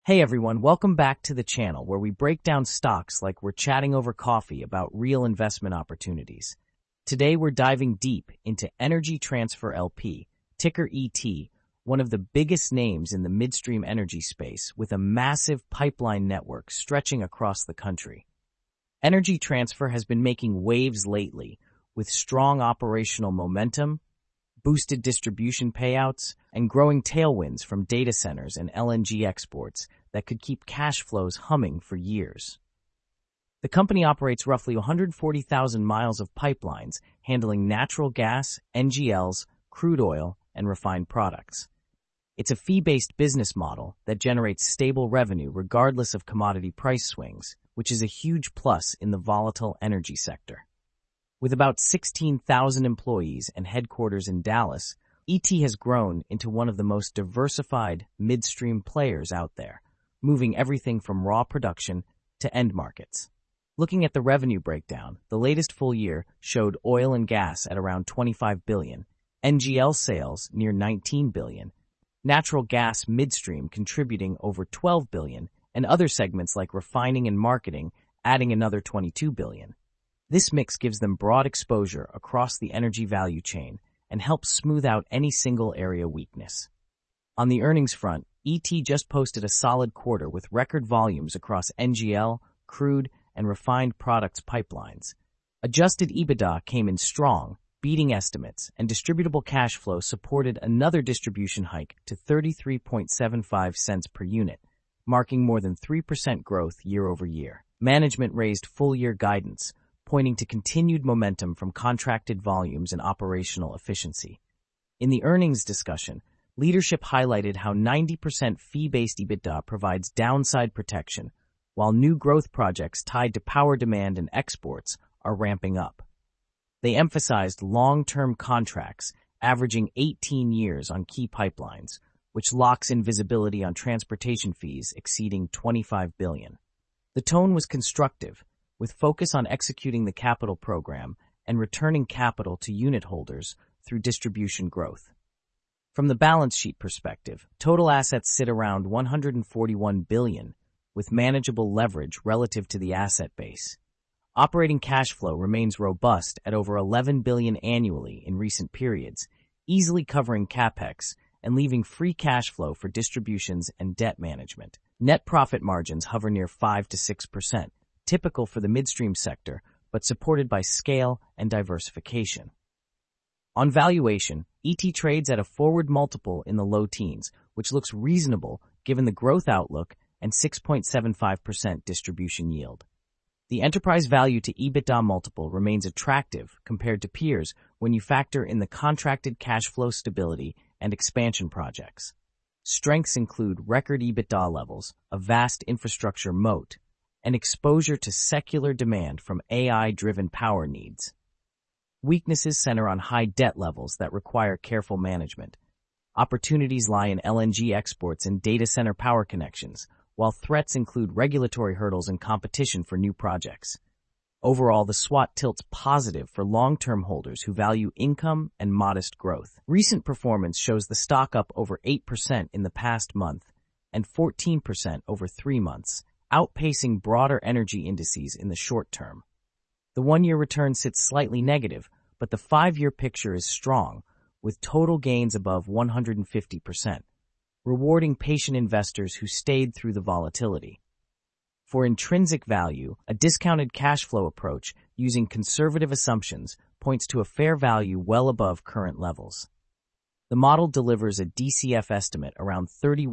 Hey everyone, welcome back to the channel where we break down stocks like we're chatting over coffee about real investment opportunities. Today we're diving deep into Energy Transfer LP, ticker ET, one of the biggest names in the midstream energy space with a massive pipeline network stretching across the country. Energy Transfer has been making waves lately with strong operational momentum, boosted distribution payouts, and growing tailwinds from data centers and LNG exports that could keep cash flows humming for years. The company operates roughly 140,000 miles of pipelines handling natural gas, NGLs, crude oil, and refined products. It's a fee-based business model that generates stable revenue regardless of commodity price swings, which is a huge plus in the volatile energy sector. With about 16,000 employees and headquarters in Dallas, ET has grown into one of the most diversified midstream players out there, moving everything from raw production to end markets. Looking at the revenue breakdown, the latest full year showed oil and gas at around $25 billion, NGL sales near $19 billion, natural gas midstream contributing over $12 billion, and other segments like refining and marketing adding another $22 billion. This mix gives them broad exposure across the energy value chain and helps smooth out any single area weakness. On the earnings front, ET just posted a solid quarter with record volumes across NGL, crude, and refined products pipelines. Adjusted EBITDA came in strong, beating estimates, and distributable cash flow supported another distribution hike to 33.75 cents per unit, marking more than 3% growth year over year. Management raised full-year guidance, pointing to continued momentum from contracted volumes and operational efficiency. In the earnings discussion, leadership highlighted how 90% fee-based EBITDA provides downside protection, while new growth projects tied to power demand and exports are ramping up. They emphasized long-term contracts averaging 18 years on key pipelines, which locks in visibility on transportation fees exceeding $25 billion. The tone was constructive, with focus on executing the capital program and returning capital to unit holders through distribution growth. From the balance sheet perspective, total assets sit around $141 billion, with manageable leverage relative to the asset base. Operating cash flow remains robust at over $11 billion annually in recent periods, easily covering capex and leaving free cash flow for distributions and debt management. Net profit margins hover near 5 to 6%. Typical for the midstream sector, but supported by scale and diversification. On valuation, ET trades at a forward multiple in the low teens, which looks reasonable given the growth outlook and 6.75% distribution yield. The enterprise value to EBITDA multiple remains attractive compared to peers when you factor in the contracted cash flow stability and expansion projects. Strengths include record EBITDA levels, a vast infrastructure moat, and exposure to secular demand from AI-driven power needs. Weaknesses center on high debt levels that require careful management. Opportunities lie in LNG exports and data center power connections, while threats include regulatory hurdles and competition for new projects. Overall, the SWOT tilts positive for long-term holders who value income and modest growth. Recent performance shows the stock up over 8% in the past month and 14% over 3 months, outpacing broader energy indices in the short term. The one-year return sits slightly negative, but the 5-year picture is strong, with total gains above 150%, rewarding patient investors who stayed through the volatility. For intrinsic value, a discounted cash flow approach using conservative assumptions points to a fair value well above current levels. The model delivers a DCF estimate around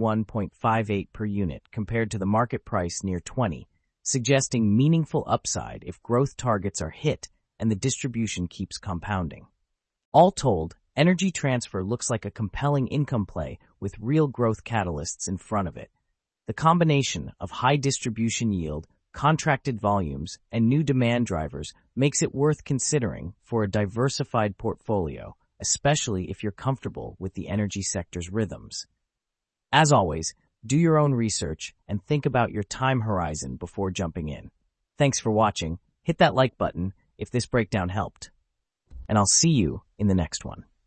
31.58 per unit compared to the market price near 20, suggesting meaningful upside if growth targets are hit and the distribution keeps compounding. All told, Energy Transfer looks like a compelling income play with real growth catalysts in front of it. The combination of high distribution yield, contracted volumes, and new demand drivers makes it worth considering for a diversified portfolio, especially if you're comfortable with the energy sector's rhythms. As always, do your own research and think about your time horizon before jumping in. Thanks for watching. Hit that like button if this breakdown helped. And I'll see you in the next one.